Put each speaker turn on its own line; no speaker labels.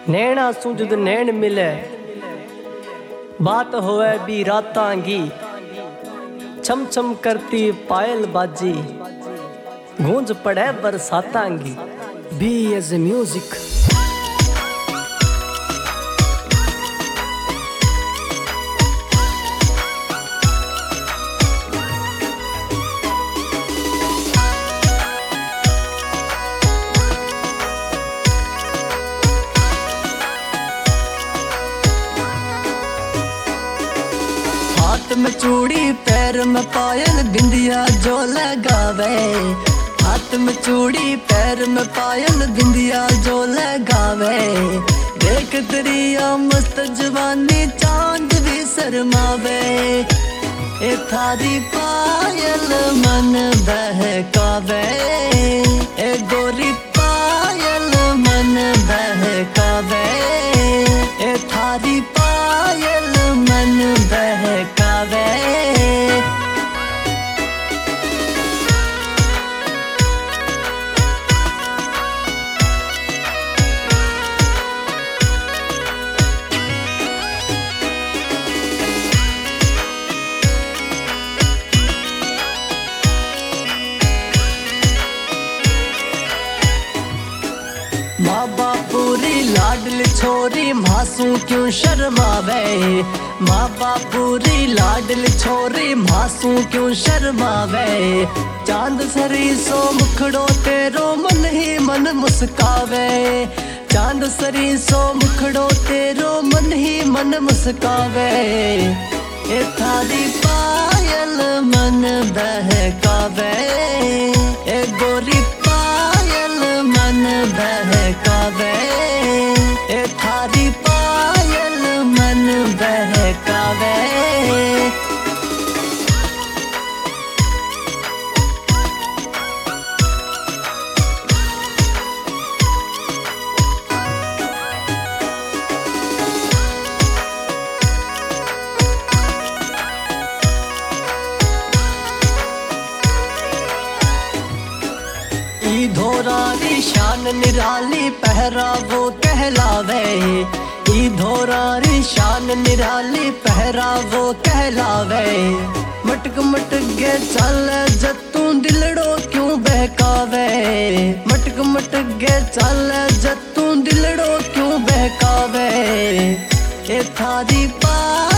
नैना सूझद नैन मिले बात होवे भी रातां की। छम छम करती पायल बाजी गूंज पड़े बरसातां की। बी एज म्यूजिक।
हाथ में चूड़ी पैर में पायल बिंदिया जो लगावे। हाथ में चूड़ी पैर में पायल बिंदिया जो लगावे। देख दरिया मस्त जवानी चांद भी शर्मावे। ए थारी पायल मन बहकावे। ए गोरी पायल मन बहकावे। ए थारी पायल मन बहकावे। माँ बापूरी लाडली छोरी मासूम क्यों शर्मावे। माँ बापूरी लाडली छोरी मासूम क्यों शर्मावे। चांद सरी सो मुखड़ो तेरो मन ही मन मुस्कावे। चांद सरी सो मुखड़ो तेरो मन ही मन मुस्कावे। ए थारी पायल मन बहकावे। ए गोरी पायल मन बहकावे। ए थारी पायल मन बहकावे। धोरारी शान निराली पहरावो कहलावे। ई धोरारी शान निराली पहरावो कहलावे। मटक मटक गे चल जतू दिलड़ो क्यों बहकावे। मटक मटक गे चल जतू दिलड़ो क्यों बहकावे। ए थारी